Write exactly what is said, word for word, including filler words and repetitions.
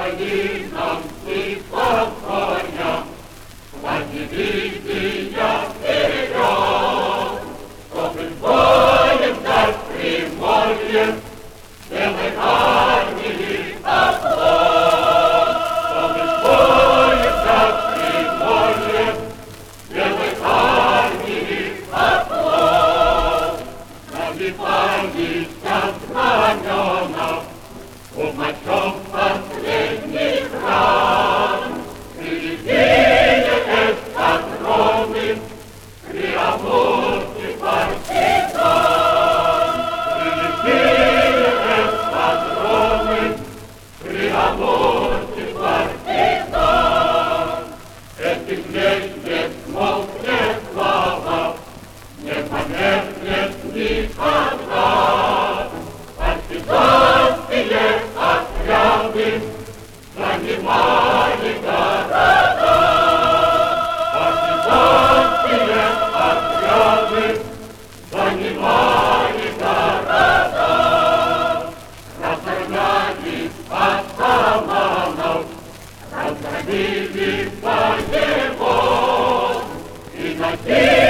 воинам и покоя, на дивизия вперед, чтобы боем дать Приморье, белой армии поклон, чтобы боем дать Приморье, белой армии поклон, набивались от знамена, умочем последний ран, впереди эскадроны, криоморский партизан, впереди эскадроны, криоморский партизан. Этих лет не смолкнет слава, не померкнет никогда. Партизанские отряды занимали города. Партизанские отряды занимали города. Разгонялись атаманов, разгромили воевод и на